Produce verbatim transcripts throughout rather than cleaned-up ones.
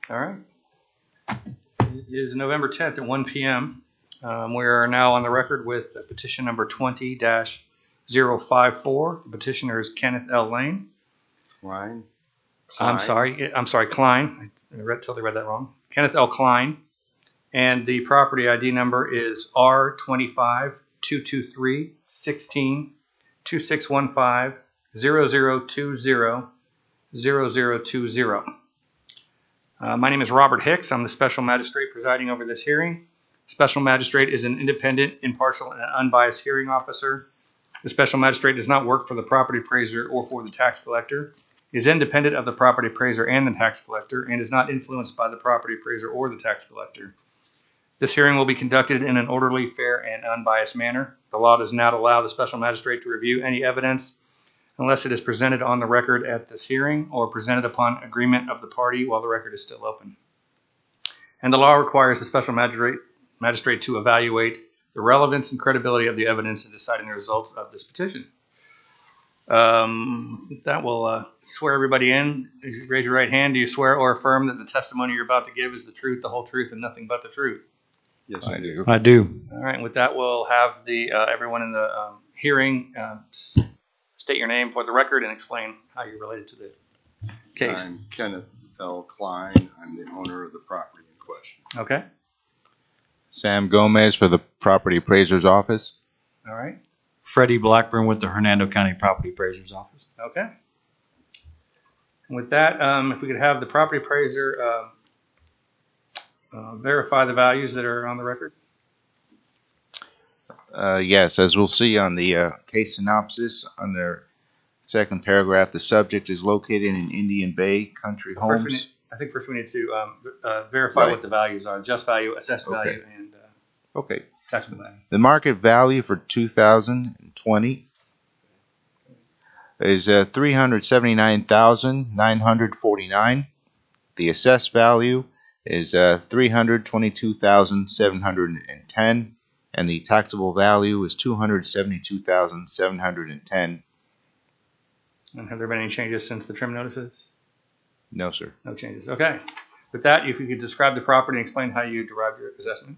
All right. It is November tenth at one p m Um, we are now on the record with petition number twenty dash zero five four. The petitioner is Kenneth L. Lane. Klein. I'm sorry. I'm sorry, Klein. I read, totally read that wrong. Kenneth L. Klein. And the property I D number is R twenty-five two two three sixteen two six one five zero zero two zero zero zero two zero. Uh, my name is Robert Hicks. I'm the special magistrate presiding over this hearing. Special magistrate is an independent, impartial, and unbiased hearing officer. The special magistrate does not work for the property appraiser or for the tax collector. He is independent of the property appraiser and the tax collector and is not influenced by the property appraiser or the tax collector. This hearing will be conducted in an orderly, fair, and unbiased manner. The law does not allow the special magistrate to review any evidence unless it is presented on the record at this hearing or presented upon agreement of the party while the record is still open. And the law requires the special magistrate, magistrate to evaluate the relevance and credibility of the evidence in deciding the results of this petition. Um, that will uh, swear everybody in. Raise your right hand. Do you swear or affirm that the testimony you're about to give is the truth, the whole truth, and nothing but the truth? Yes, I do. I do. All right. And with that, we'll have the uh, everyone in the um, hearing uh, state your name for the record and explain how you're related to the case. I'm Kenneth L. Klein. I'm the owner of the property in question. Okay. Sam Gomez for the property appraiser's office. All right. Freddie Blackburn with the Hernando County Property Appraiser's Office. Okay. And with that, um, if we could have the property appraiser uh, uh, verify the values that are on the record. Uh, yes, as we'll see on the uh, case synopsis, on their second paragraph, the subject is located in Indian Bay Country First we Homes. need, I think first we need to um, uh, verify Right. what the values are: just value, assessed value, Okay. and uh, Okay. taxable value. The market value for two thousand twenty is uh, three hundred seventy-nine thousand nine hundred forty-nine. The assessed value is uh, three hundred twenty-two thousand seven hundred ten, and the taxable value is two hundred seventy-two thousand seven hundred ten. And have there been any changes since the trim notices? No, sir. No changes. Okay. With that, if you could describe the property and explain how you derived your assessment.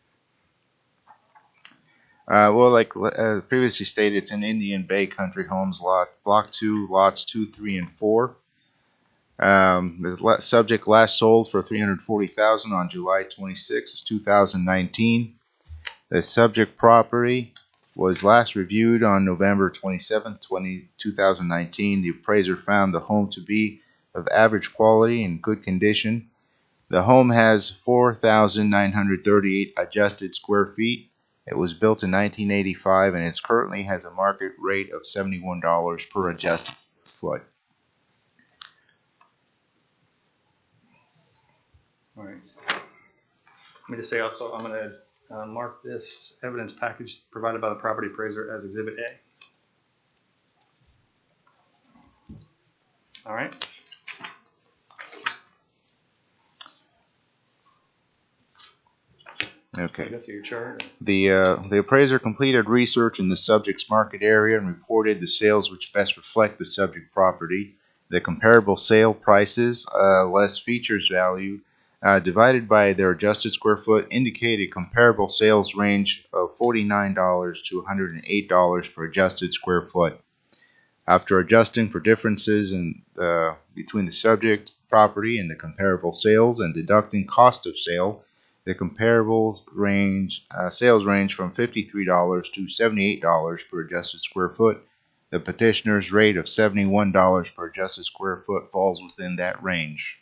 Uh, well, like uh, previously stated, it's in Indian Bay Country Homes lot, block two, lots two, three, and four. Um, the la- subject last sold for three hundred forty thousand dollars on July twenty-sixth, two thousand nineteen. The subject property was last reviewed on November twenty-seventh, two thousand nineteen. The appraiser found the home to be of average quality and good condition. The home has four thousand nine hundred thirty-eight adjusted square feet. It was built in nineteen eighty-five and it currently has a market rate of seventy-one dollars per adjusted foot. All right. Let me just say also, I'm going to uh, mark this evidence package provided by the property appraiser as Exhibit A. All right. Okay. Go through your chart. The uh, the appraiser completed research in the subject's market area and reported the sales which best reflect the subject property. The comparable sale prices, uh, less features value, uh, divided by their adjusted square foot, indicate a comparable sales range of forty-nine dollars to one hundred eight dollars per adjusted square foot. After adjusting for differences in uh, between the subject property and the comparable sales and deducting cost of sale, the comparable range uh, sales range from fifty-three dollars to seventy-eight dollars per adjusted square foot. The petitioner's rate of seventy-one dollars per adjusted square foot falls within that range.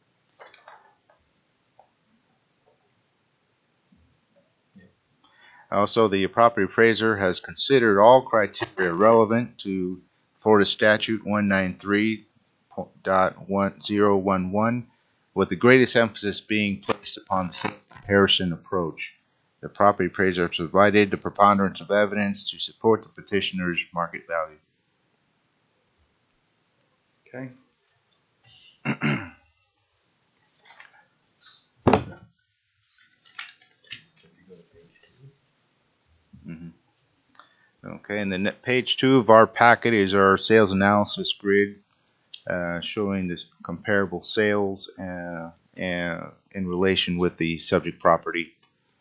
Also, the property appraiser has considered all criteria relevant to Florida Statute one ninety-three point one zero one one, with the greatest emphasis being placed upon the same comparison approach. The property appraiser has provided the preponderance of evidence to support the petitioner's market value. Okay. Mm-hmm. Okay, and then page two of our packet is our sales analysis grid, uh, showing this comparable sales uh, uh, in relation with the subject property.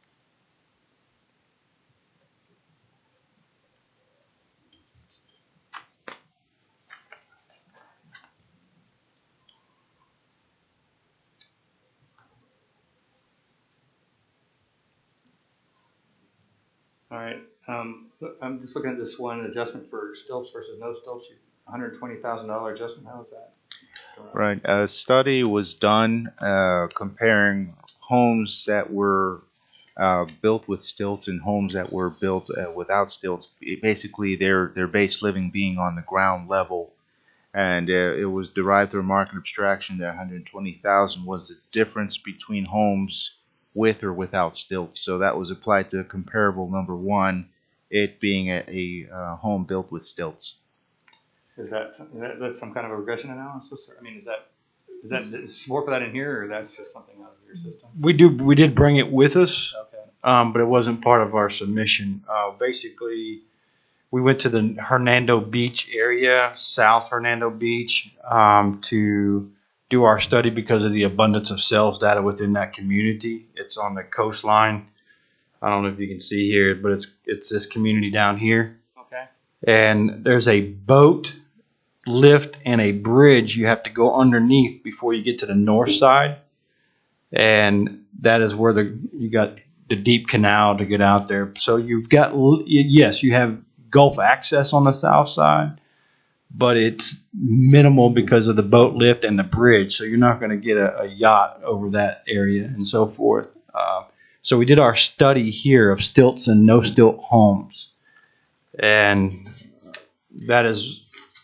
All right. Um, look, I'm just looking at this one adjustment for stilts versus no stilts. one hundred twenty thousand dollars adjustment. How is that? Right. A study was done uh, comparing homes that were uh, built with stilts and homes that were built uh, without stilts. It- basically, their their base living being on the ground level, and uh, it was derived through market abstraction that one hundred twenty thousand was the difference between homes with or without stilts. So that was applied to comparable number one, it being a, a uh, home built with stilts. Is that, is that that's some kind of a regression analysis? Or, I mean, is that is that is more for that in here, or that's just something out of your system? We do. We did bring it with us, Okay. um, but it wasn't part of our submission. Uh, basically, we went to the Hernando Beach area, South Hernando Beach, um, to do our study because of the abundance of sales data within that community. It's on the coastline. I don't know if you can see here, but it's it's this community down here. Okay. And there's a boat lift and a bridge you have to go underneath before you get to the north side, and that is where the you got the deep canal to get out there. So you've got, yes, you have Gulf access on the south side, but it's minimal because of the boat lift and the bridge, so you're not going to get a, a yacht over that area and so forth. Uh, so we did our study here of stilts and no stilt homes, and that is,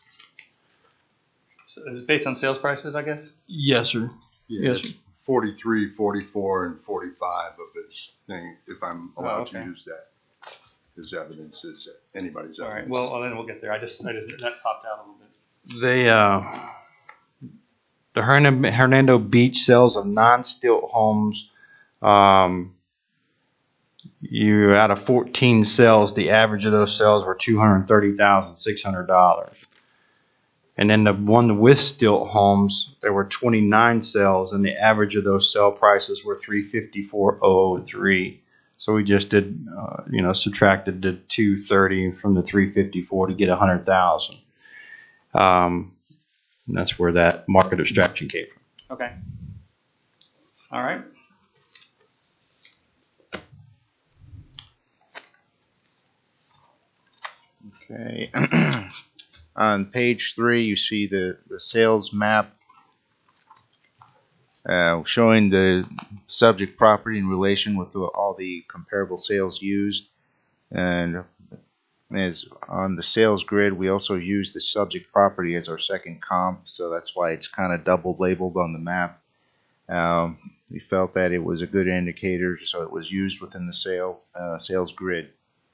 So is it based on sales prices, I guess? yes, sir. Yeah, Yes, it's forty-three, forty-four, and forty-five of his thing, if I'm Oh, allowed okay. to use that as evidence, as anybody's All right. evidence. Well, then we'll get there. I just, I just that popped out a little bit. They uh, the Hern- Hernando Beach sales of non-stilt homes. Um, you out of fourteen sales, the average of those sales were two hundred thirty thousand six hundred dollars. And then the one with stilt homes, there were twenty-nine sales, and the average of those sale prices were three fifty-four thousand three. So we just did, uh, you know, subtracted the two thirty from the three fifty-four to get one hundred thousand. Um, and that's where that market abstraction came from. Okay. All right. Okay. On page three, you see the, the sales map uh, showing the subject property in relation with the, all the comparable sales used. And as on the sales grid, we also use the subject property as our second comp, so that's why it's kind of double labeled on the map. Um, we felt that it was a good indicator, so it was used within the sale uh, sales grid.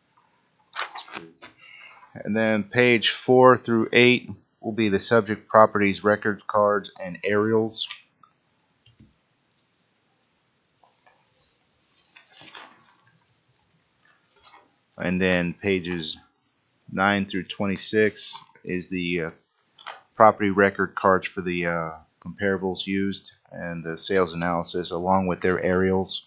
And then page four through eight will be the subject properties, record cards, and aerials. And then pages nine through twenty-six is the uh, property record cards for the uh, comparables used and the sales analysis along with their aerials.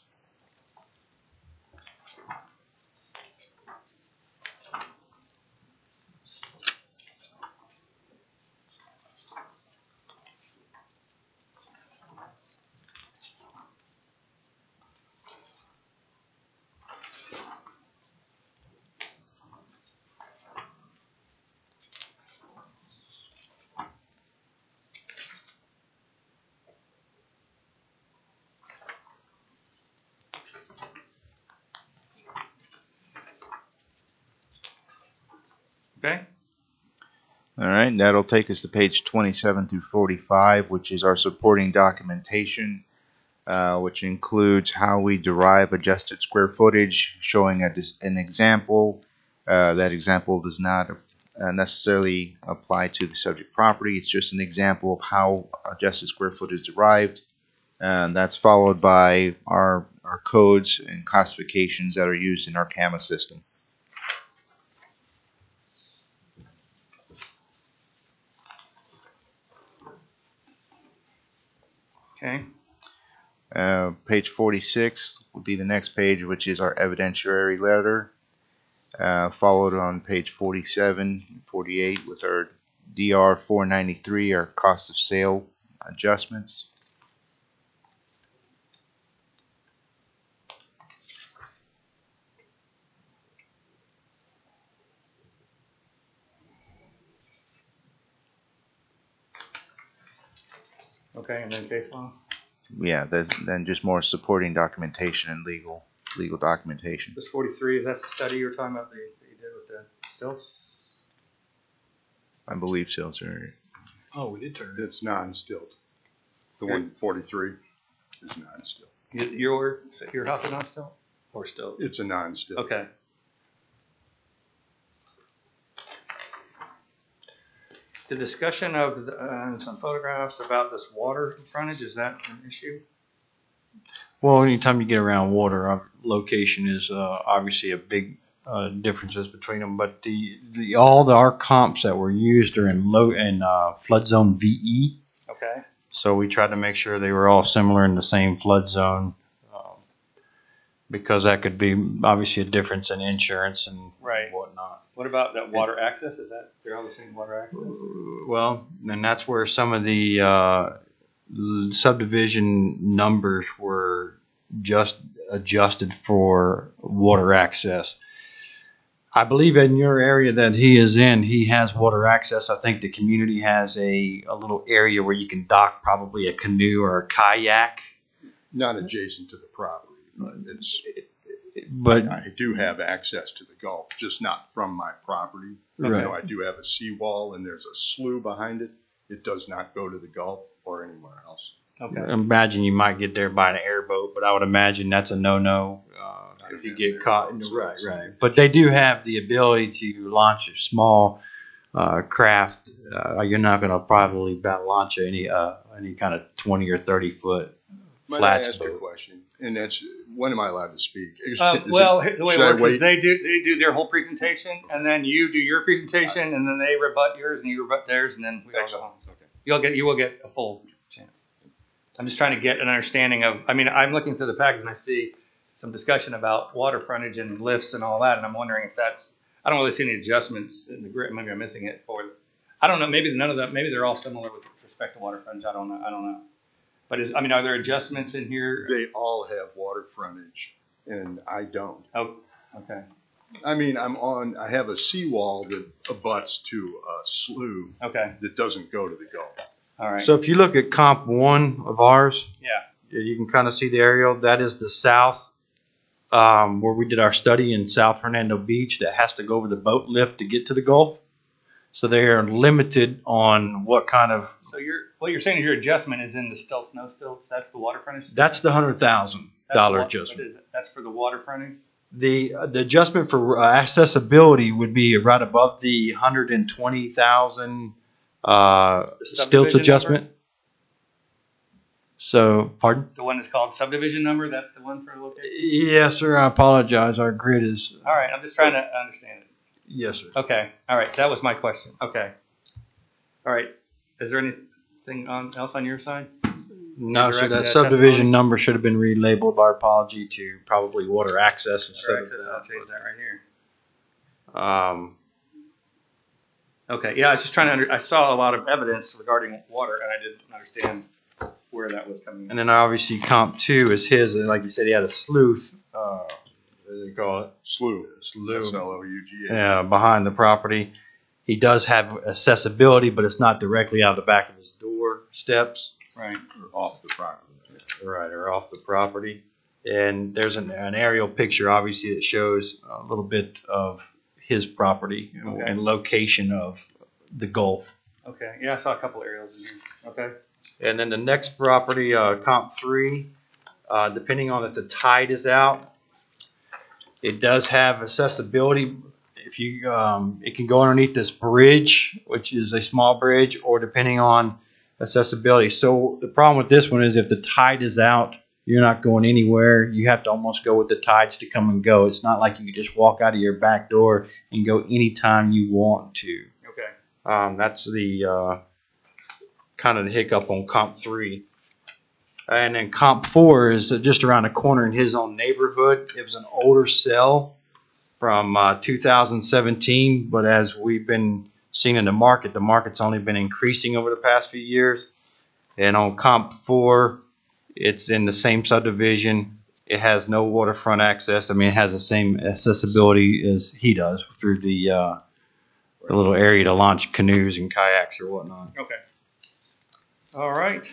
Okay. All right, that'll take us to page twenty-seven through forty-five, which is our supporting documentation, uh, which includes how we derive adjusted square footage, showing a, an example. Uh, that example does not uh, necessarily apply to the subject property. It's just an example of how adjusted square footage is derived. And that's followed by our, our codes and classifications that are used in our C A M A system. Okay. Uh, page forty-six would be the next page, which is our evidentiary letter. Uh, followed on page forty-seven, forty-eight with our D R four ninety-three, our cost of sale adjustments. Okay, and then case law. Yeah, there's, then just more supporting documentation and legal legal documentation. This forty-three, is that the study you were talking about that you that you did with the stilts? I believe so, sir. Oh, we did turn it. It's non-stilt. The one forty-three is non-stilt. Y- Your, your house is not stilt? Or stilt? It's a non-stilt. Okay. The discussion of, the, uh, some photographs about this water frontage, is that an issue? Well, anytime you get around water, uh, location is uh, obviously a big uh, differences between them. But the, the all the our comps that were used are in low in uh, flood zone V E. Okay. So we tried to make sure they were all similar in the same flood zone, um, because that could be obviously a difference in insurance and Right. whatnot. What about that water access? Is that, they're all the same water access? Well, and that's where some of the uh, l- subdivision numbers were just adjusted for water access. I believe in your area that he is in, he has water access. I think the community has a, a little area where you can dock probably a canoe or a kayak. Not adjacent to the property, but it's, But I do have access to the Gulf, just not from my property. You Right. know, I do have a seawall and there's a slough behind it. It does not go to the Gulf or anywhere else. Okay. imagine you might get there by an airboat, but I would imagine that's a no-no uh, if you get caught. In the, right, right. But they do have the ability to launch a small uh, craft. Uh, you're not going to probably about launch any uh, any kind of twenty or thirty foot Might I flats ask a boat. question? And that's, when am I allowed to speak? Is- Um, is it- well, the way it should I works is wait? they do they do their whole presentation, and then you do your presentation, and then they rebut yours, and you rebut theirs, and then we all go Excellent. home. Okay. You'll get you will get a full chance. I'm just trying to get an understanding of. I mean, I'm looking through the package and I see some discussion about water frontage and lifts and all that, and I'm wondering if that's. I don't really see any adjustments in the grid. Maybe I'm missing it. For I don't know. Maybe none of them. Maybe they're all similar with respect to water frontage. I don't know. I don't know. But is I mean, are there adjustments in here? They all have water frontage and I don't. Oh, okay. I mean, I'm on, I have a seawall that abuts to a slough Okay. that doesn't go to the Gulf. All right. So if you look at comp one of ours, yeah. you can kind of see the aerial. That is the south, um, where we did our study in South Hernando Beach. That has to go over the boat lift to get to the Gulf. So they are limited on what kind of. So you're what you're saying is your adjustment is in the stilts, no stilts. That's the water frontage. That's the hundred thousand That's dollar the wa- adjustment. what is it? That's for the water frontage. The uh, the adjustment for uh, accessibility would be right above the hundred and twenty thousand uh, The stilts subdivision adjustment. number? So, pardon? The one that's called subdivision number. That's the one for location. Yes, sir. I apologize. Our grid is. All right. I'm just trying to understand it. Yes, sir. Okay. All right. That was my question. Okay. All right. Is there anything on, else on your side? No, sir. Direct, That uh, subdivision testimony? number should have been relabeled. Our apology to probably water access instead Water of access, I'll change that right here. that. Um, Okay. Yeah. I was just trying to. Under, I saw a lot of evidence regarding water, and I didn't understand where that was coming. and then obviously comp two is his. And like you said, he had a sleuth. Uh, what do they call it? Slough. Slough. S L O U G H. Uh, behind the property. He does have accessibility, but it's not directly out the back of his door steps. Right. Or off the property. Right, or off the property. And there's an, an aerial picture, obviously, that shows a little bit of his property Okay. and location of the Gulf. Okay. Yeah. I saw a couple aerials in here. Okay. And then the next property, uh, comp three, uh, depending on if the tide is out, it does have accessibility. If you, um, it can go underneath this bridge, which is a small bridge, or depending on accessibility. So the problem with this one is if the tide is out, you're not going anywhere. You have to almost go with the tides to come and go. It's not like you can just walk out of your back door and go anytime you want to. Okay. Um, that's the uh, kind of the hiccup on comp three. And then comp four is just around the corner in his own neighborhood. It was an older sale from uh, two thousand seventeen, but as we've been seeing in the market, the market's only been increasing over the past few years. And on comp four, it's in the same subdivision. It has no waterfront access. I mean, it has the same accessibility as he does through the uh, the little area to launch canoes and kayaks or whatnot. Okay. All right.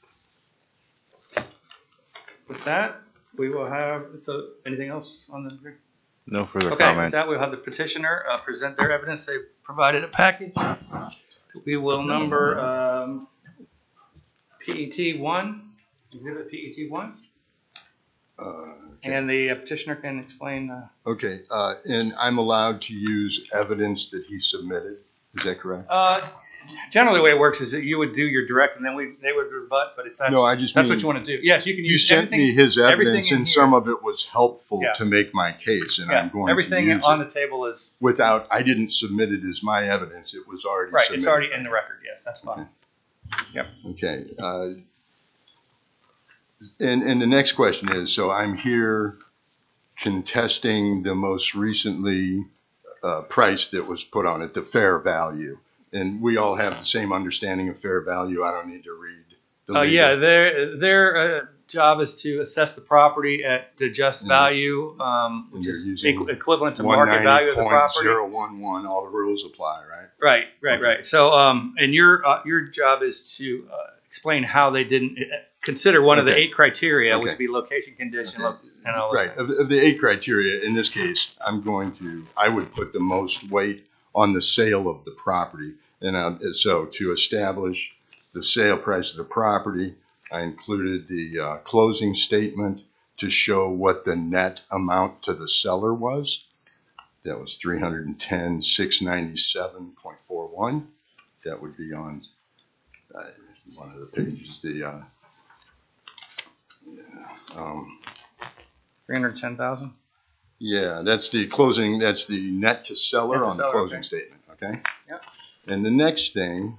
With that, we will have, so anything else on the? No further Okay, with comment. that, we'll have the petitioner uh, present their evidence. They provided a package. We will number um, P E T one, exhibit P E T one, Uh, and the uh, petitioner can explain. Uh, Okay, uh, and I'm allowed to use evidence that he submitted. Is that correct? uh, generally, the way it works is that you would do your direct, and then we they would rebut. But if that's No, I just that's mean- what you want to do. Yes, you can You use sent everything. me his everything evidence, in and here. some of it was helpful Yeah. to make my case, and Yeah, I'm going everything to use on it. the table is Without, I didn't submit it as my evidence. It was already right. submitted. It's already in the record. Yes, that's fine. Okay. Uh, and, and the next question is, so I'm here contesting the most recently uh, price that was put on it, the fair value. And we all have the same understanding of fair value. I don't need to read the Uh, legal- yeah, their their uh, job is to assess the property at the just Mhm. value, um, which And is you're using equ- equivalent to market value of the property. one ninety point zero one one, all the rules apply, right? Right, right, right. So, um, and your uh, your job is to uh, explain how they didn't uh, consider one of the Okay. eight criteria, Okay. which would be location, condition, Okay. lo- and all those Right, things. of, of the eight criteria, in this case, I'm going to, I would put the most weight on the sale of the property. And uh, so to establish the sale price of the property, I included the uh, closing statement to show what the net amount to the seller was. That was three hundred ten thousand six hundred ninety-seven point four one. That would be on uh, one of the pages. The uh, um, Three hundred ten thousand. Yeah, that's the closing, that's the net to seller Net to on the seller, closing okay. statement, okay? Yep. And the next thing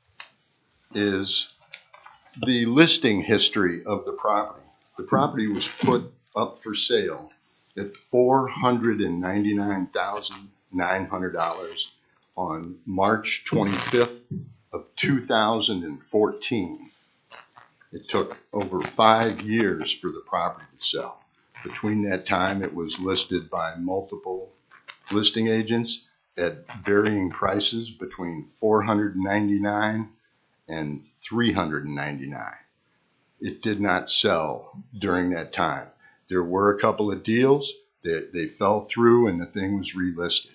is the listing history of the property. The property was put up for sale at four hundred ninety-nine thousand nine hundred dollars on March twenty-fifth of two thousand fourteen. It took over five years for the property to sell. Between that time, it was listed by multiple listing agents at varying prices between four hundred ninety-nine and three hundred ninety-nine. It did not sell during that time. There were a couple of deals that they fell through and the thing was relisted.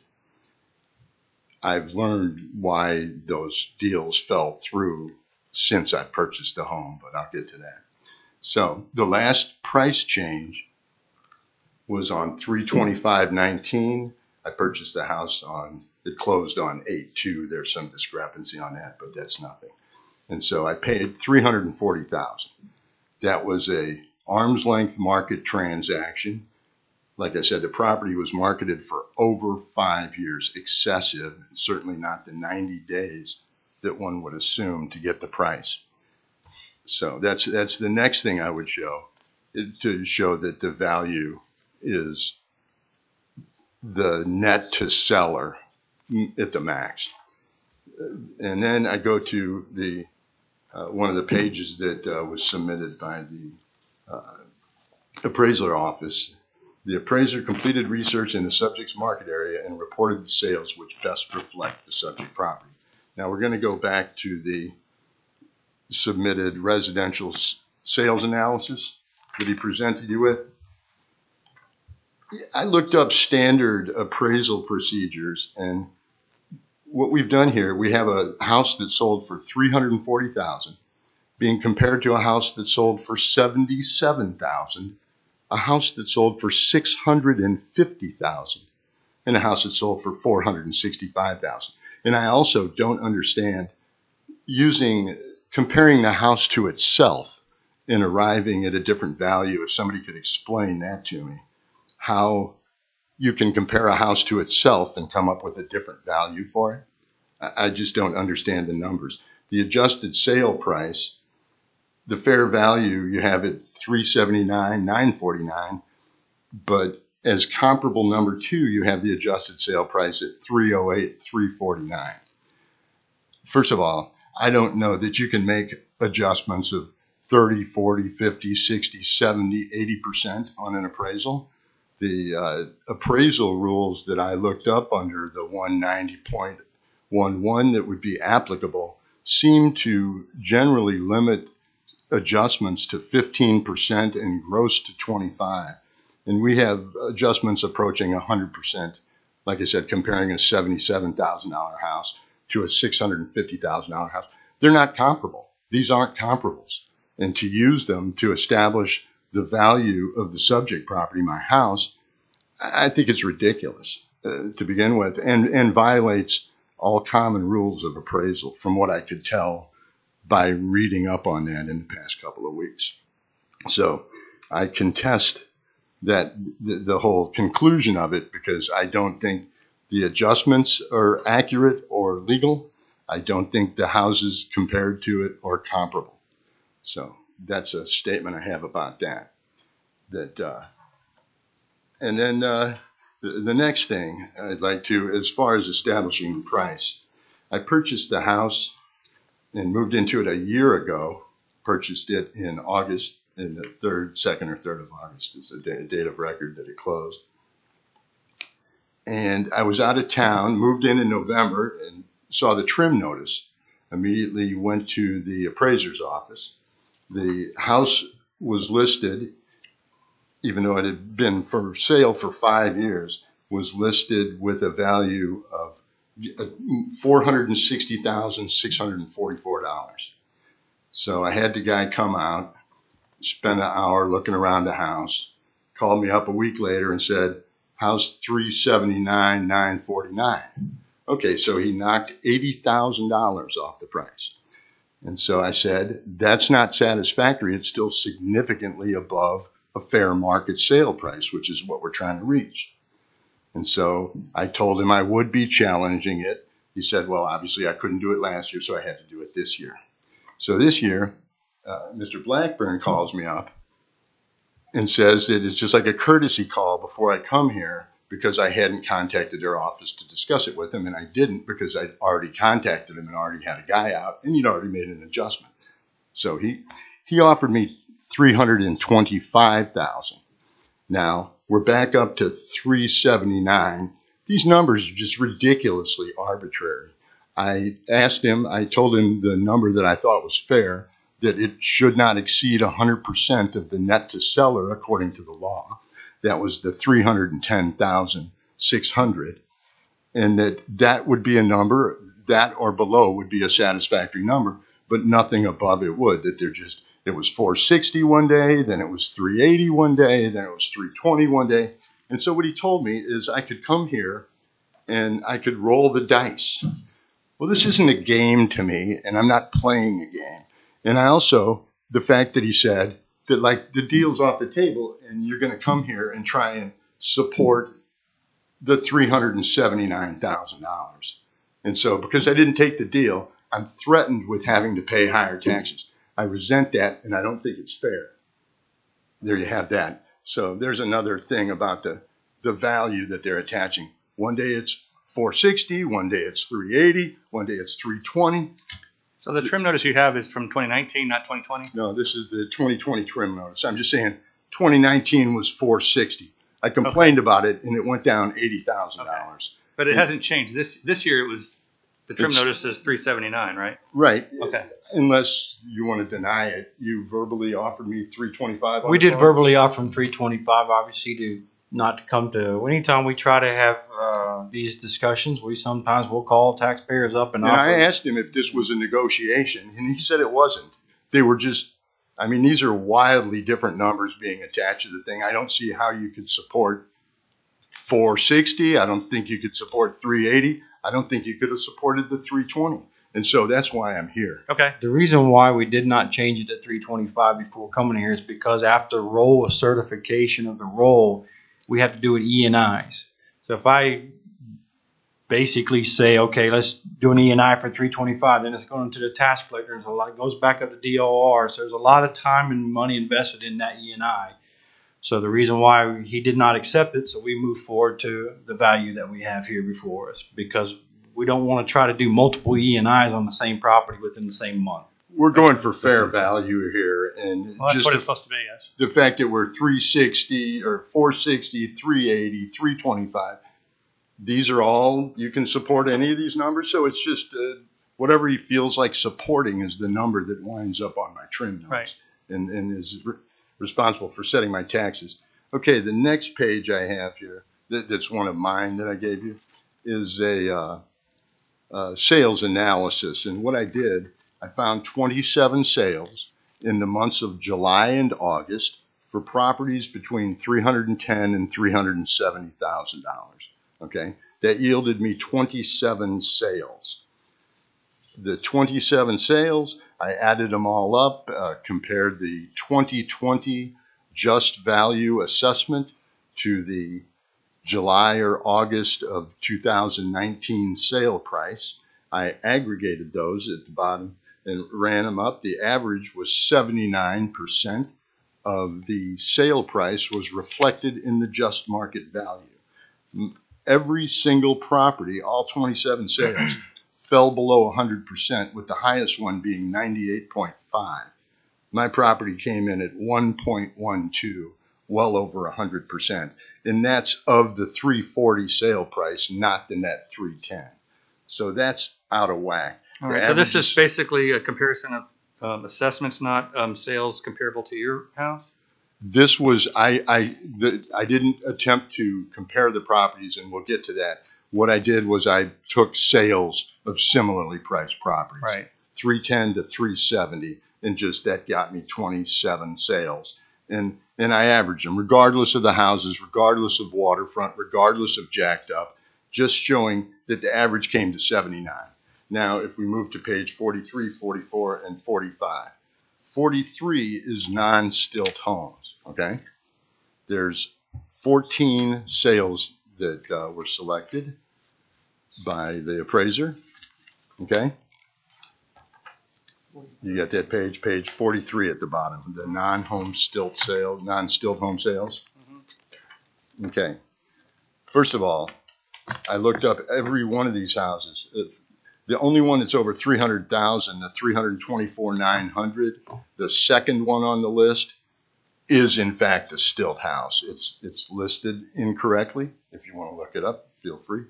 I've learned why those deals fell through since I purchased the home, but I'll get to that. So the last price change was on three twenty-five nineteen. I purchased the house on, it closed on eight two. There's some discrepancy on that, but that's nothing. And so I paid three hundred forty thousand dollars. That was a arm's length market transaction. Like I said, the property was marketed for over five years, excessive, certainly not the ninety days that one would assume to get the price. So that's that's the next thing I would show, to show that the value is the net to seller at the max. And then I go to the uh, one of the pages that uh, was submitted by the uh, appraiser office. The appraiser completed research in the subject's market area and reported the sales which best reflect the subject property. Now we're going to go back to the submitted residential s- sales analysis that he presented you with. I looked up standard appraisal procedures, and what we've done here, we have a house that sold for three hundred forty thousand dollars being compared to a house that sold for seventy-seven thousand dollars, a house that sold for six hundred fifty thousand dollars, and a house that sold for four hundred sixty-five thousand dollars. And I also don't understand using, comparing the house to itself and arriving at a different value. If somebody could explain that to me, how you can compare a house to itself and come up with a different value for it. I I just don't understand the numbers. The adjusted sale price, the fair value you have at three seventy-nine, nine forty-nine, but as comparable number two, you have the adjusted sale price at three oh eight, three forty-nine. First of all, I don't know that you can make adjustments of thirty, forty, fifty, sixty, seventy, eighty percent on an appraisal. The uh, appraisal rules that I looked up under the one ninety point one one that would be applicable seem to generally limit adjustments to fifteen percent and gross to twenty-five. And we have adjustments approaching one hundred percent. Like I said, comparing a seventy-seven thousand dollar house to a six hundred fifty thousand dollar house. They're not comparable. These aren't comparables. And to use them to establish the value of the subject property, my house, I think it's ridiculous uh, to begin with, and, and violates all common rules of appraisal from what I could tell by reading up on that in the past couple of weeks. So I contest that the, the whole conclusion of it, because I don't think the adjustments are accurate or legal. I don't think the houses compared to it are comparable. So that's a statement I have about that. That uh, and then uh, the, the next thing I'd like to, as far as establishing the price, I purchased the house and moved into it a year ago. Purchased it in August, in the third, second or third of August is the day, date of record that it closed. And I was out of town, moved in in November, and saw the trim notice. Immediately went to the appraiser's office. The house was listed, even though it had been for sale for five years, was listed with a value of four hundred sixty thousand six hundred forty-four dollars. So I had the guy come out, spend an hour looking around the house, called me up a week later and said, house three seventy-nine, nine forty-nine. Okay, so he knocked eighty thousand dollars off the price. And so I said, that's not satisfactory. It's still significantly above a fair market sale price, which is what we're trying to reach. And so I told him I would be challenging it. He said, well, obviously I couldn't do it last year, so I had to do it this year. So this year, uh, Mister Blackburn calls me up and says that it's just like a courtesy call before I come here, because I hadn't contacted their office to discuss it with him, and I didn't because I'd already contacted him and already had a guy out, and he'd already made an adjustment. So he he offered me three hundred twenty-five thousand dollars. Now we're back up to three seventy-nine. These numbers are just ridiculously arbitrary. I asked him, I told him the number that I thought was fair, that it should not exceed one hundred percent of the net to seller according to the law. That was the three hundred ten thousand six hundred dollars, and that that would be a number, that or below would be a satisfactory number, but nothing above it would. That they're just, it was four sixty one day, then it was three eighty one day, then it was three twenty one day. And so what he told me is I could come here and I could roll the dice. Well, this isn't a game to me, and I'm not playing a game. And I also, the fact that he said that, like, the deal's off the table and you're going to come here and try and support the three hundred seventy-nine thousand dollars. And so because I didn't take the deal, I'm threatened with having to pay higher taxes. I resent that, and I don't think it's fair. There you have that. So there's another thing about the, the value that they're attaching. One day it's four sixty, one day it's three eighty, one day it's three twenty. So the trim notice you have is from twenty nineteen, not twenty twenty? No, this is the twenty twenty trim notice. I'm just saying twenty nineteen was four sixty. I complained okay. about it, and it went down eighty thousand dollars. Okay. But it hasn't changed. This this year it was, the trim it's, notice says three seventy-nine, right? Right. Okay. Unless you want to deny it. You verbally offered me three twenty-five. We did verbally offer him three twenty-five, obviously, to not to come to. Anytime we try to have uh, these discussions, we sometimes will call taxpayers up and yeah, offer. I asked him if this was a negotiation, and he said it wasn't. They were just, I mean, these are wildly different numbers being attached to the thing. I don't see how you could support four sixty. I don't think you could support three eighty. I don't think you could have supported the three twenty. And so that's why I'm here. Okay. The reason why we did not change it to three twenty-five before coming here is because after roll of certification of the roll, we have to do it E and I's. So if I basically say, okay, let's do an E and I for three twenty-five. Then it's going to the tax collector. There's a lot, it goes back up to D O R. So there's a lot of time and money invested in that E and I. So the reason why he did not accept it, so we moved forward to the value that we have here before us, because we don't want to try to do multiple E and Is on the same property within the same month. We're going for fair value here, and Well, that's just what the, it's supposed to be, yes. the fact that we're three sixty or four sixty, three eighty, three twenty-five, these are all, you can support any of these numbers, so it's just uh, whatever he feels like supporting is the number that winds up on my trim notes, Right. and, and is re- responsible for setting my taxes. Okay, the next page I have here, that, that's one of mine that I gave you, is a uh, uh, sales analysis, and what I did, I found twenty-seven sales in the months of July and August for properties between three hundred ten thousand dollars and three hundred seventy thousand dollars. Okay, that yielded me twenty-seven sales. The twenty-seven sales, I added them all up, uh, compared the twenty twenty just value assessment to the July or August of two thousand nineteen sale price. I aggregated those at the bottom and ran them up. The average was seventy-nine percent of the sale price was reflected in the just market value. Every single property, all twenty-seven sales, fell below one hundred percent, with the highest one being ninety-eight point five. My property came in at one point one two, well over one hundred percent. And that's of the three forty sale price, not the net three ten. So that's out of whack. All The right, so this averages- is basically a comparison of um, assessments, not um, sales comparable to your house? This was, I, I, the, I didn't attempt to compare the properties, and we'll get to that. What I did was I took sales of similarly priced properties. Right. three ten to three seventy, and just that got me twenty-seven sales. And, and I averaged them, regardless of the houses, regardless of waterfront, regardless of jacked up, just showing that the average came to seventy-nine. Now, if we move to page forty-three, forty-four, and forty-five, forty-three is non-stilt homes, okay? There's fourteen sales that uh, were selected by the appraiser, okay? You got that page, page forty-three at the bottom, the non-home stilt sales, non-stilt home sales. Okay. First of all, I looked up every one of these houses. If- The only one that's over three hundred thousand, the three hundred twenty-four nine hundred, the second one on the list is in fact a stilt house. It's it's listed incorrectly. If you want to look it up, feel free.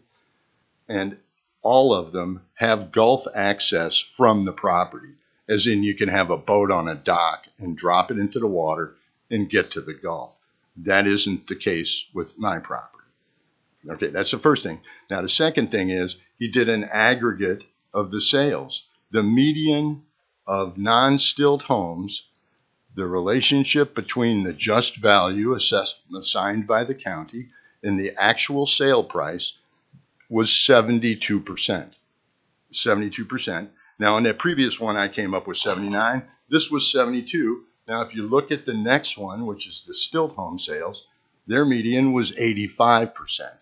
And all of them have Gulf access from the property, as in you can have a boat on a dock and drop it into the water and get to the Gulf. That isn't the case with my property. Okay, that's the first thing. Now, the second thing is he did an aggregate of the sales. The median of non-stilt homes, the relationship between the just value assessed, assigned by the county and the actual sale price was seventy-two percent. seventy-two percent. Now, in that previous one, I came up with seventy-nine. This was seventy-two. Now, if you look at the next one, which is the stilt home sales, their median was eighty-five percent.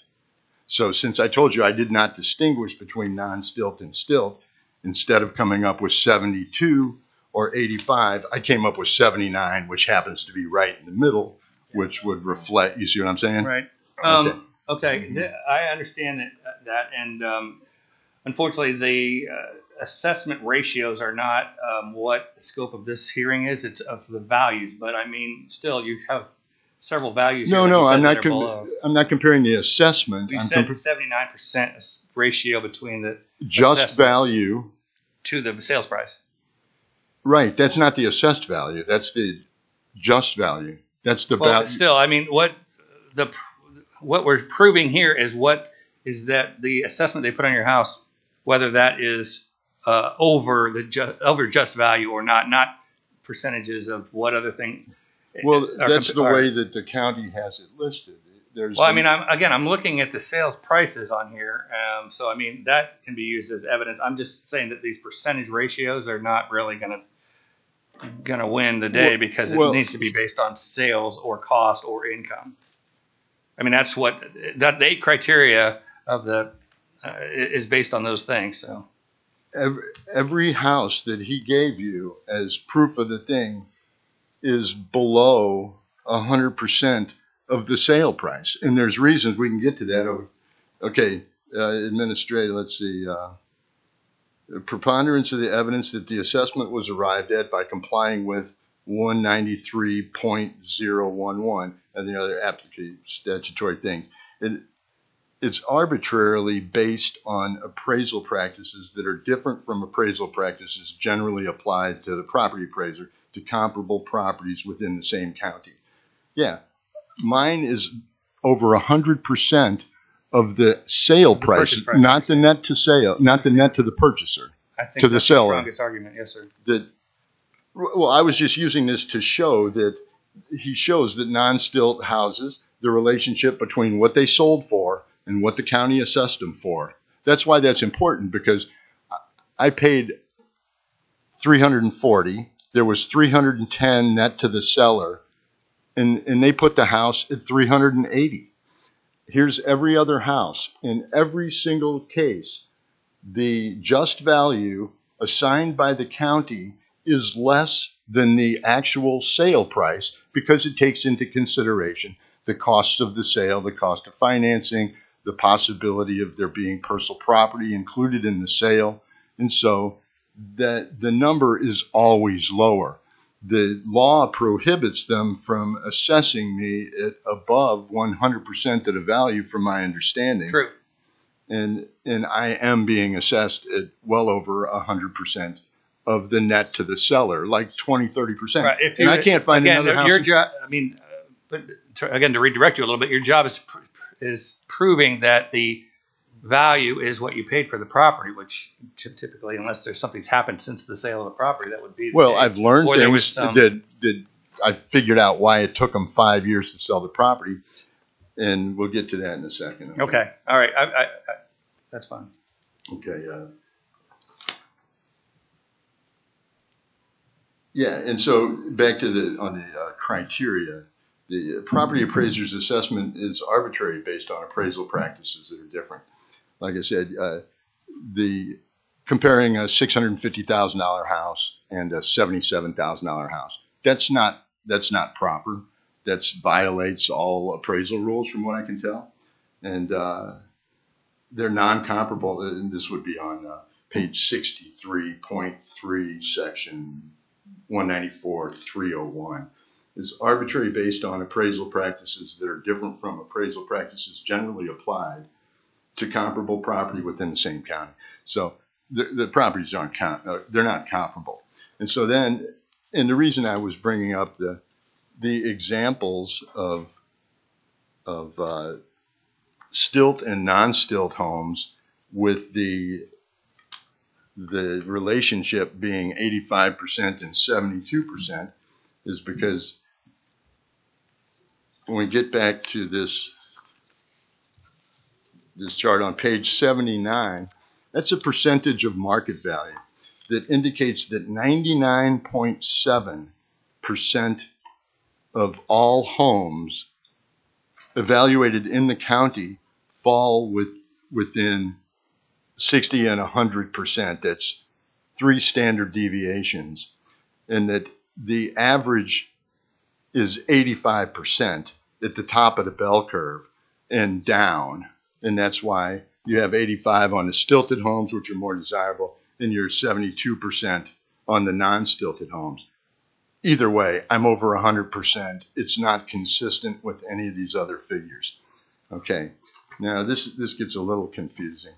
So since I told you I did not distinguish between non-stilt and stilt, instead of coming up with seventy-two or eighty-five, I came up with seventy-nine, which happens to be right in the middle, which would reflect, you see what I'm saying? Right. Um, Okay. okay. Th- I understand that, that and um, unfortunately, the uh, assessment ratios are not um, what the scope of this hearing is. It's of the values, but I mean, still, you have several values. No, here, no, like you said, I'm that not. are Com- below. I'm not comparing the assessment. You I'm said compa- seventy-nine percent ratio between the just assessment value. to the sales price. Right. That's not the assessed value. That's the just value. That's the Well, value. still, I mean, what the what we're proving here is what is that the assessment they put on your house, whether that is uh, over the ju- over just value or not, not percentages of what other thing. Well, are that's comp- the are- way that the county has it listed. There's Well, I the- mean, I'm again, I'm looking at the sales prices on here, um, so I mean that can be used as evidence. I'm just saying that these percentage ratios are not really going to going to win the day Well- because it well- needs to be based on sales or cost or income. I mean, that's what that the eight criteria of the uh, is based on those things. So Every, every house that he gave you as proof of the thing is below one hundred percent of the sale price. And there's reasons we can get to that. Okay, uh, administrator, let's see. Uh, the preponderance of the evidence that the assessment was arrived at by complying with one ninety-three point zero one one and the other applicable statutory things. It, it's arbitrarily based on appraisal practices that are different from appraisal practices generally applied to the property appraiser to comparable properties within the same county. Yeah, mine is over one hundred percent of the sale The price, purchase price. not the net to sale, not the net to the purchaser. I think To the that's seller. the strongest argument. Yes, sir. That, well, I was just using this to show that he shows that non-stilt houses, the relationship between what they sold for and what the county assessed them for. That's why that's important, because I paid three hundred forty. There was three hundred ten net to the seller, and, and they put the house at three hundred eighty. Here's every other house. In every single case, the just value assigned by the county is less than the actual sale price because it takes into consideration the costs of the sale, the cost of financing, the possibility of there being personal property included in the sale. And so that the number is always lower. The law prohibits them from assessing me at above one hundred percent of the value from my understanding. True. And and I am being assessed at well over one hundred percent of the net to the seller, like twenty, thirty percent. Right. If And you- I can't find again, another house. Your job. I mean, uh, but to, again, to redirect you a little bit, your job is pr- is proving that the value is what you paid for the property, which typically, unless there's something's happened since the sale of the property, that would be the Well, case. I've learned Or there was things some- that, that I figured out why it took them five years to sell the property, and we'll get to that in a second. Okay. All right. I, I, I, that's fine. Okay. Uh, yeah, and so back to the on the uh, criteria, the property appraiser's assessment is arbitrary based on appraisal practices that are different. Like I said, uh, the comparing a six hundred fifty thousand dollars house and a seventy-seven thousand dollars house, that's not that's not proper. That violates all appraisal rules, from what I can tell, and uh, they're non-comparable. And this would be on uh, page sixty-three point three, section one ninety-four three oh one. Is arbitrary based on appraisal practices that are different from appraisal practices generally applied to comparable property within the same county. So the, the properties aren't com- uh, they're not comparable. And so then, and the reason I was bringing up the the examples of of uh, stilt and non-stilt homes with the the relationship being eighty-five percent and seventy-two percent is because when we get back to this this chart on page seventy-nine, that's a percentage of market value that indicates that ninety-nine point seven percent of all homes evaluated in the county fall with within sixty and one hundred percent. That's three standard deviations, and that the average is eighty-five percent at the top of the bell curve and down. And that's why you have eighty-five on the stilted homes, which are more desirable, and you're seventy-two percent on the non-stilted homes. Either way, I'm over one hundred percent. It's not consistent with any of these other figures. Okay, now this this gets a little confusing.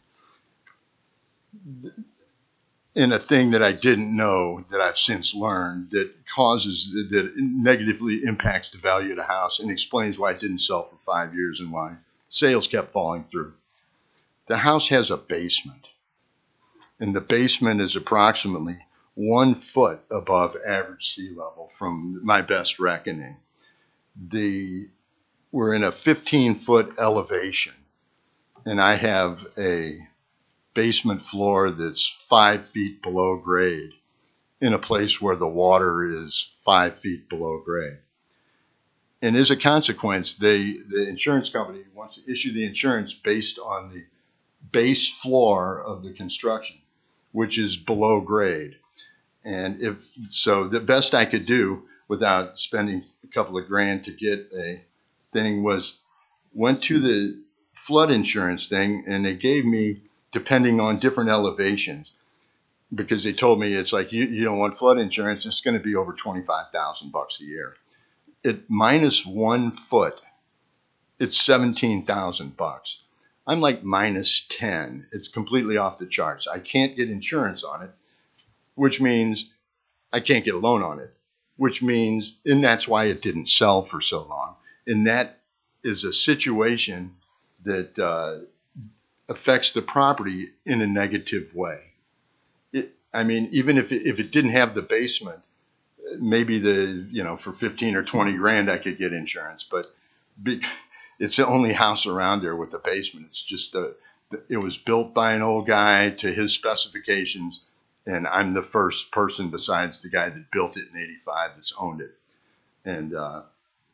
In a thing that I didn't know that I've since learned that causes, that negatively impacts the value of the house and explains why it didn't sell for five years and why sales kept falling through. The house has a basement, and the basement is approximately one foot above average sea level from my best reckoning. The, we're in a fifteen foot elevation, and I have a basement floor that's five feet below grade in a place where the water is five feet below grade. And as a consequence, they, the insurance company wants to issue the insurance based on the base floor of the construction, which is below grade. And if so, the best I could do without spending a couple of grand to get a thing was went to the flood insurance thing, and they gave me, depending on different elevations, because they told me it's like, you, you don't want flood insurance, it's going to be over twenty-five thousand bucks a year. At minus one foot, it's seventeen thousand bucks. I'm like minus ten. It's completely off the charts. I can't get insurance on it, which means I can't get a loan on it, which means, and that's why it didn't sell for so long. And that is a situation that uh, affects the property in a negative way. It, I mean, even if it, if it didn't have the basement, maybe the, you know, for fifteen or twenty grand, I could get insurance, but be, it's the only house around there with a basement. It's just a, it was built by an old guy to his specifications, and I'm the first person besides the guy that built it in eighty-five that's owned it. And uh,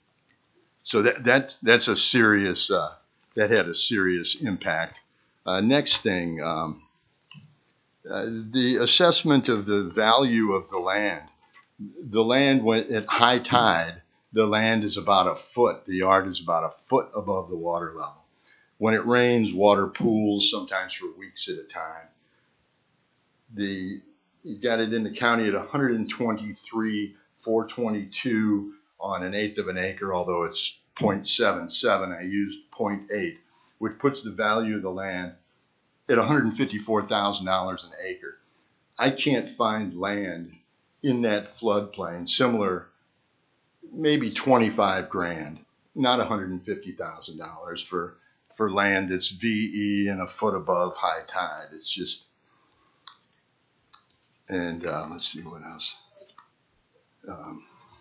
so that, that that's a serious, uh, that had a serious impact. Uh, next thing, um, uh, the assessment of the value of the land. The land went at high tide. The land is about a foot. The yard is about a foot above the water level. When it rains, water pools sometimes for weeks at a time. The he's got it in the county at one hundred twenty-three, four twenty-two on an eighth of an acre, although it's zero point seven seven. I used zero point eight, which puts the value of the land at one hundred fifty-four thousand dollars an acre. I can't find land in that floodplain similar, maybe twenty-five grand, not one hundred fifty thousand dollars for for land that's V E and a foot above high tide. It's just, and uh, let's see what else. Um,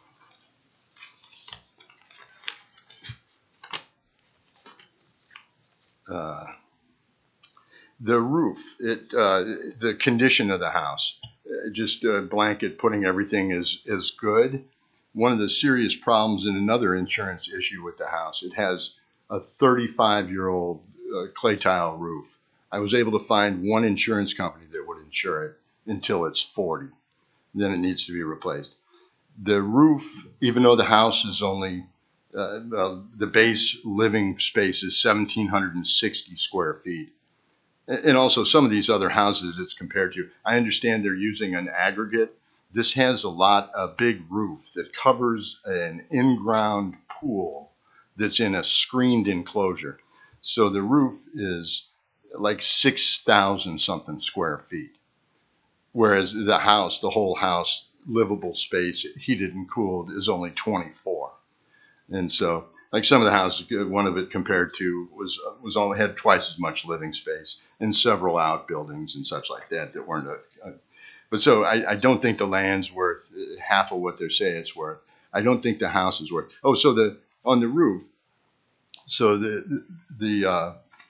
uh, the roof, it uh, the condition of the house, just a blanket putting everything is is good. One of the serious problems in another insurance issue with the house, it has a thirty-five year old uh, clay tile roof. I was able to find one insurance company that would insure it until it's forty. Then it needs to be replaced. The roof, even though the house is only, uh, uh, the base living space is one thousand seven hundred sixty square feet. And also some of these other houses it's compared to, I understand they're using an aggregate. This has a lot, a big roof that covers an in-ground pool that's in a screened enclosure. So the roof is like six thousand something square feet. Whereas the house, the whole house, livable space, heated and cooled, is only twenty-four. And so, like some of the houses, one of it compared to was was only had twice as much living space and several outbuildings and such like that that weren't a, a but so I, I don't think the land's worth half of what they say it's worth. I don't think the house is worth. Oh, so the on the roof. So the the uh,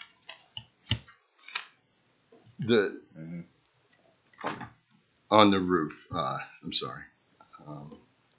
the on the roof. Uh, I'm sorry. Um,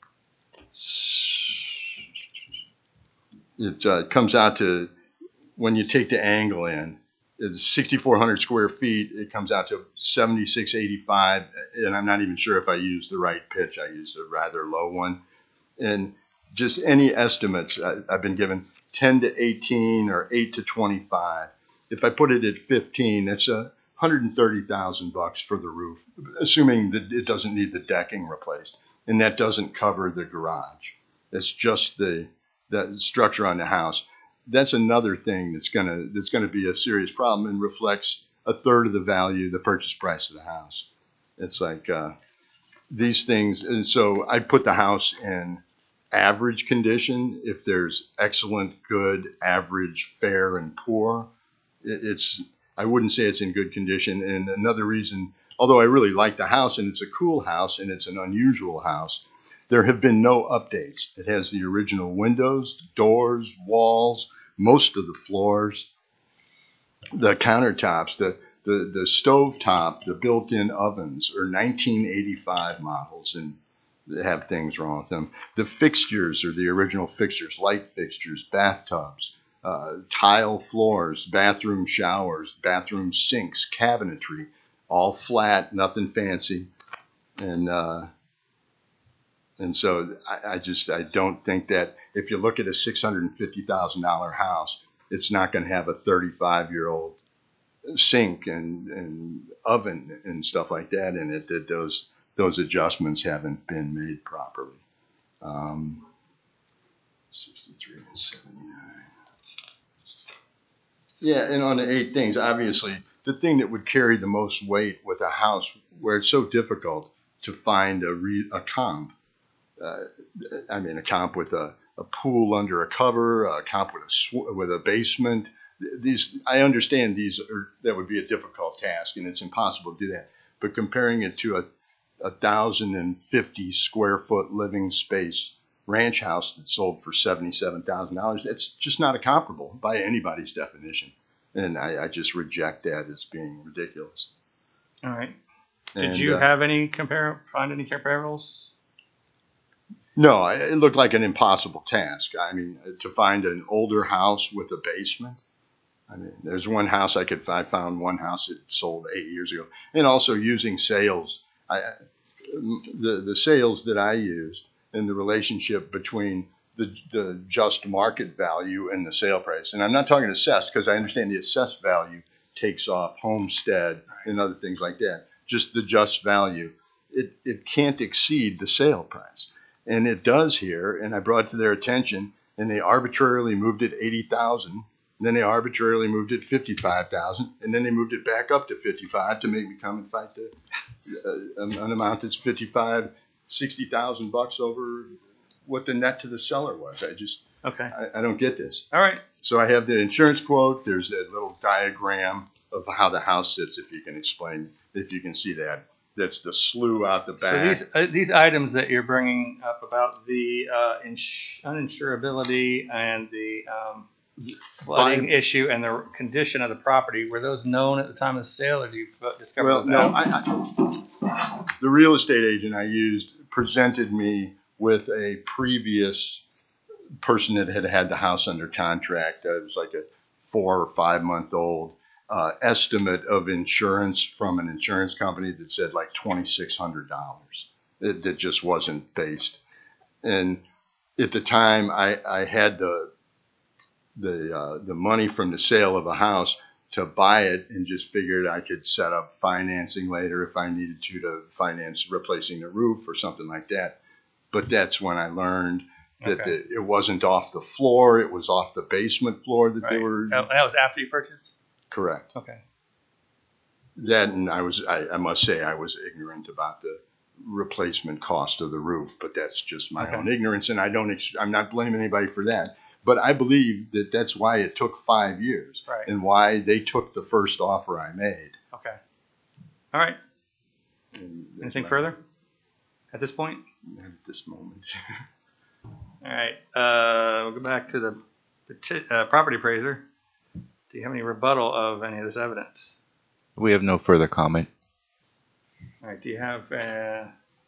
it uh, comes out to, when you take the angle in, it's sixty-four hundred square feet. It comes out to seventy-six eighty-five, and I'm not even sure if I used the right pitch. I used a rather low one. And just any estimates I, I've been given, ten to eighteen or eight to twenty-five. If I put it at fifteen, it's a one hundred thirty thousand bucks for the roof, assuming that it doesn't need the decking replaced, and that doesn't cover the garage. It's just the the structure on the house. That's another thing that's gonna that's gonna be a serious problem and reflects a third of the value, the purchase price of the house. It's like uh, these things, and so I'd put the house in average condition. If there's excellent, good, average, fair, and poor, it, it's I wouldn't say it's in good condition. And another reason, although I really like the house and it's a cool house and it's an unusual house, there have been no updates. It has the original windows, doors, walls, most of the floors, the countertops, the the the stove top, the built-in ovens are nineteen eighty-five models and they have things wrong with them. The fixtures are the original fixtures, light fixtures, bathtubs, uh, tile floors, bathroom showers, bathroom sinks, cabinetry, all flat, nothing fancy. And, uh, and so I, I just, I don't think that if you look at a six hundred fifty thousand dollars house, it's not going to have a thirty-five year old sink and, and oven and stuff like that in it, that those, those adjustments haven't been made properly. Um, sixty-three and seventy-nine. Yeah, and on the eight things, obviously, the thing that would carry the most weight with a house where it's so difficult to find a, re, a comp, uh, I mean, a comp with a, a pool under a cover, a comp with a sw- with a basement. These, I understand these are, that would be a difficult task, and it's impossible to do that. But comparing it to a a thousand and fifty square foot living space ranch house that sold for seventy-seven thousand dollars, that's just not a comparable by anybody's definition. And I, I just reject that as being ridiculous. All right. Did And, you uh, have any compare, find any comparables? No, I- it looked like an impossible task. I mean, to find an older house with a basement. I mean, there's one house I could, I found one house that sold eight years ago. And also using sales. I, the, the sales that I used and the relationship between the, the just market value and the sale price. And I'm not talking assessed, because I understand the assessed value takes off homestead and other things like that. Just the just value. It, it can't exceed the sale price. And it does here. And I brought it to their attention, and they arbitrarily moved it eighty thousand. And then they arbitrarily moved it fifty-five thousand, and then they moved it back up to fifty-five to make me come and fight the, uh, an amount that's fifty-five, sixty thousand bucks over what the net to the seller was. I just, Okay. I, I don't get this. All right. So I have the insurance quote. There's a little diagram of how the house sits, if you can explain, if you can see that. That's the slough out the So back. these uh, these items that you're bringing up about the uh, ins- uninsurability and the um, flooding Fine. issue and the condition of the property, were those known at the time of the sale, or did you discover Well, those no, out? I, I, the real estate agent I used presented me with a previous person that had had the house under contract. Uh, it was like a four or five month old uh, estimate of insurance from an insurance company that said like twenty-six hundred dollars. It, that just wasn't based. And at the time, I, I had the the uh, the money from the sale of a house to buy it, and just figured I could set up financing later if I needed to to finance replacing the roof or something like that. But that's when I learned that Okay. the, it wasn't off the floor; it was off the basement floor that they Right. were That that was after you purchased? correct. Okay. That, and I was I, I must say I was ignorant about the replacement cost of the roof, but that's just my Okay. own ignorance, and I don't ex- I'm not blaming anybody for that. But I believe that that's why it took five years, Right. and why they took the first offer I made. Okay. All right. And that's Anything my- further at this point? At this moment. All right. Uh, we'll go back to the, the t- uh, property appraiser. Do you have any rebuttal of any of this evidence? We have no further comment. All right. Do you have uh,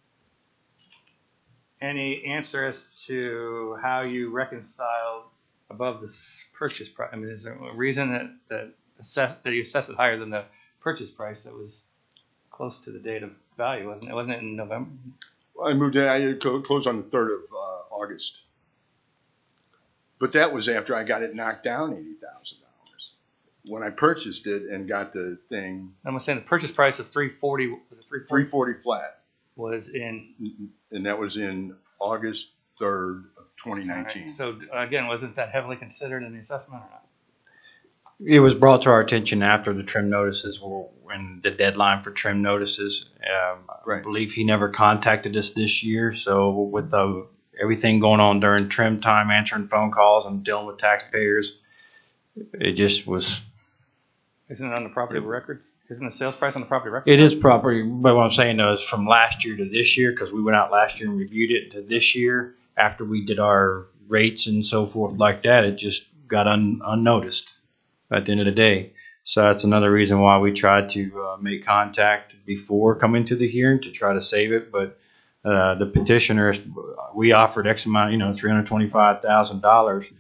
any answer as to how you reconciled above the s- purchase price? I mean, is there a reason that that, assess, that you assessed it higher than the purchase price that was close to the date of value, wasn't it? Wasn't it in November? I moved in, I clo- closed on the third of uh, August. But that was after I got it knocked down eighty thousand dollars. When I purchased it and got the thing, I'm saying the purchase price of three forty was it three three forty forty flat, was in. and that was in August third of twenty nineteen. Right. So again, wasn't that heavily considered in the assessment or not? It was brought to our attention after the trim notices were when the deadline for trim notices. Um, I Right. believe he never contacted us this year. So with the, everything going on during trim time, answering phone calls and dealing with taxpayers, it just was. Isn't it on the property records? Isn't the sales price on the property record? It is property, but what I'm saying though is from last year to this year, because we went out last year and reviewed it, to this year after we did our rates and so forth like that, it just got un, unnoticed at the end of the day. So that's another reason why we tried to uh, make contact before coming to the hearing to try to save it. But uh, the petitioner, we offered X amount, you know, three hundred twenty-five thousand dollars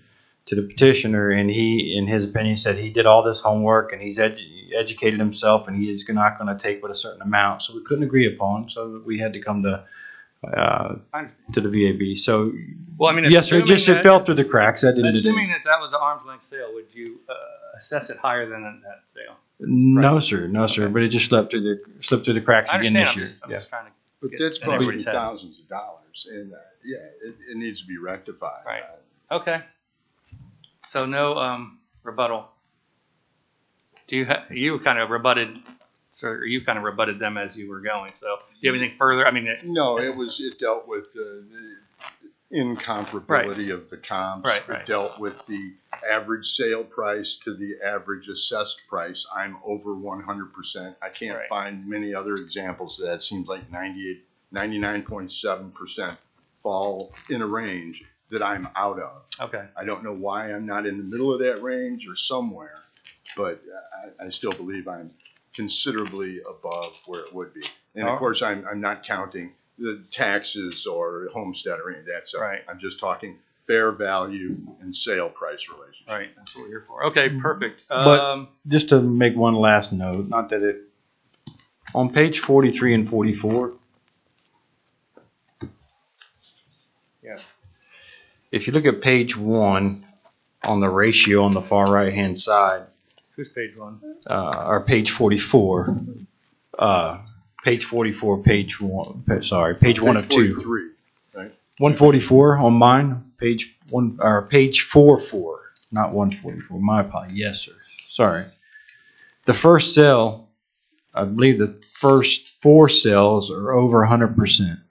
to the petitioner, and he, in his opinion, said he did all this homework and he's edu- educated himself and he is not going to take with a certain amount. So we couldn't agree upon, so we had to come to uh, to the V A B. So Well, I mean, yes, sir, it just it that- fell through the cracks. That didn't. Assuming that that was an arm's length sale, would you uh, assess it higher than that sale? No, sir, no, sir. Okay. But it just slipped through the slipped through the cracks I again understand. this I'm year. just, I'm Yeah. just trying to. But get that's in costing everybody's head. thousands of dollars, and, uh, yeah, it, it needs to be rectified. Right. Uh, Okay. So no um, rebuttal. Do you ha- you kind of rebutted, sir? You kind of rebutted them as you were going. So do you have anything further? I mean, it, No, it was, it dealt with the, the incomparability of the comps. Right, right. It dealt with the average sale price to the average assessed price. I'm over one hundred percent. I can't Right. find many other examples of that. It seems like ninety-eight, ninety-nine point seven percent fall in a range that I'm out of. okay. I don't know why I'm not in the middle of that range or somewhere, but I, I still believe I'm considerably above where it would be. And Oh. of course, I'm, I'm not counting the taxes or homestead or any of that stuff. Right. I'm just talking fair value and sale price relationship. Right. That's what we're here for. Okay. Perfect. But- Um, Just to make one last note, not that it on page forty-three and forty-four. yeah. If you look at page one on the ratio on the far right hand side, Who's page one? uh, or page forty-four, uh, page forty-four, page one, pa- sorry, page one of two. forty-three. one forty-four on mine, page one, or page four four, not one forty-four. My apologies. Yes, sir. Sorry. The first sale, I believe the first four sales are over one hundred percent.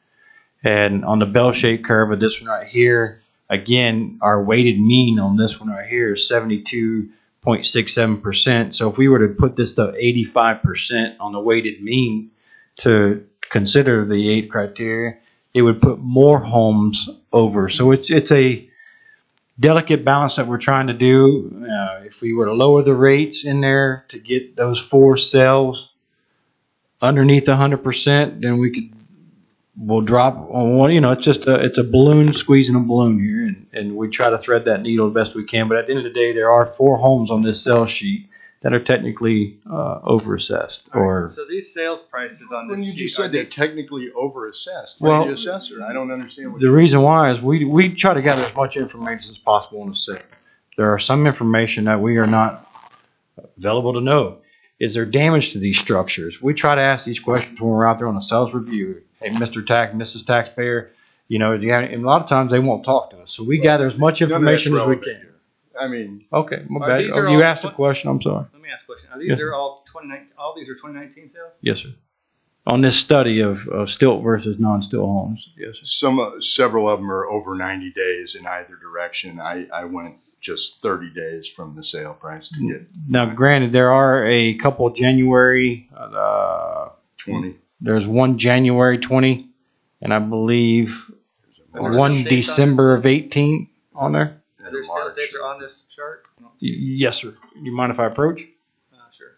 And on the bell-shaped curve of this one right here, again, our weighted mean on this one right here is seventy-two point six seven percent. So if we were to put this to eighty-five percent on the weighted mean to consider the eight criteria, it would put more homes over. So it's it's a delicate balance that we're trying to do. Uh, if we were to lower the rates in there to get those four sales underneath one hundred percent, then we could we'll drop on one. You know, it's just a it's a balloon squeezing a balloon here, and, and we try to thread that needle the best we can. But at the end of the day, there are four homes on this sales sheet that are technically uh, overassessed or. So these sales prices on When this you sheet, just are said they- they're technically overassessed, why Well- do you assess it? I don't understand what The reason why is we we try to gather as much information as possible in the sale. There are some information that we are not available to know. Is there damage to these structures? We try to ask these questions when we're out there on a sales review. Hey, Mister Tax, Missus Taxpayer, you know, do you have, and a lot of times they won't talk to us. So we gather as much None of that's information as we relevant can. here. I mean, Okay, my Are bad. these Oh, are you all- asked a question. I'm sorry. Let me ask a question. Are these Yes. are all twenty nineteen? All these are twenty nineteen sales? Yes, sir. On this study of, of stilt versus non-stilt homes. Yes, sir. some, uh, several of them are over ninety days in either direction. I, I went just thirty days from the sale price to get Now, granted, there are a couple January. Uh, twenty. There's one January twenty, and I believe Are there one sales dates on December of eighteen on there. Are there sales dates are on this chart? I don't Y- see- Yes, sir. You mind if I approach? Uh, sure.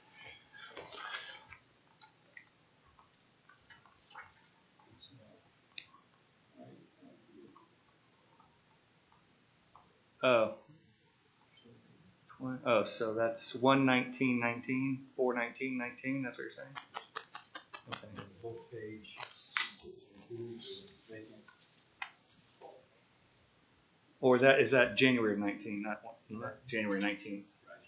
Oh. Twen- Oh, so that's one nineteen nineteen, four nineteen nineteen. That's what you're saying. Okay. Or is that is that January of nineteen, not, not January nineteen?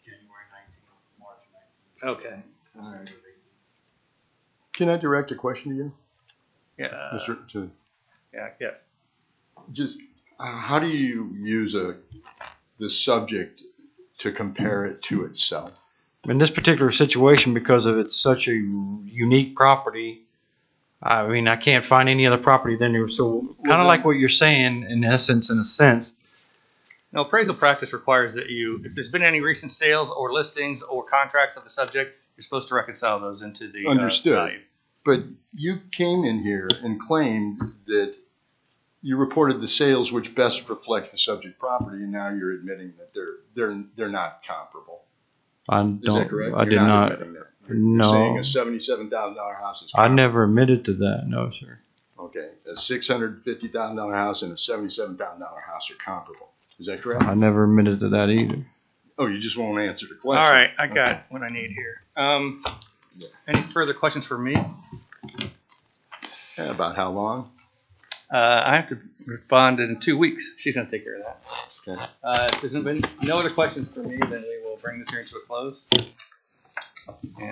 Okay. All right. Can I direct a question to you, Yeah. Mister To Yeah. Yes. just uh, how do you use a the subject to compare it to itself? In this particular situation, because of it's such a unique property, I mean, I can't find any other property than there. So, kind then- of like what you're saying, in essence, in a sense. No, appraisal practice requires that you, if there's been any recent sales or listings or contracts of the subject, you're supposed to reconcile those into the uh, Understood. value. But you came in here and claimed that you reported the sales which best reflect the subject property, and now you're admitting that they're they're they're not comparable. I Is don't. that correct? I You're did not. admitting that. You're No. saying a seventy-seven thousand dollar house is I comparable. never admitted to that. No, sir. Okay, a six hundred fifty thousand dollar house and a seventy-seven thousand dollar house are comparable. Is that correct? I never admitted to that either. Oh, you just won't answer the All question. right, I got what I need here. Um, any further questions for me? Yeah, about how long? Uh, I have to respond in two weeks. She's going to take care of that. Okay. Uh, if there's been no other questions for me, then we will bring this hearing to a close.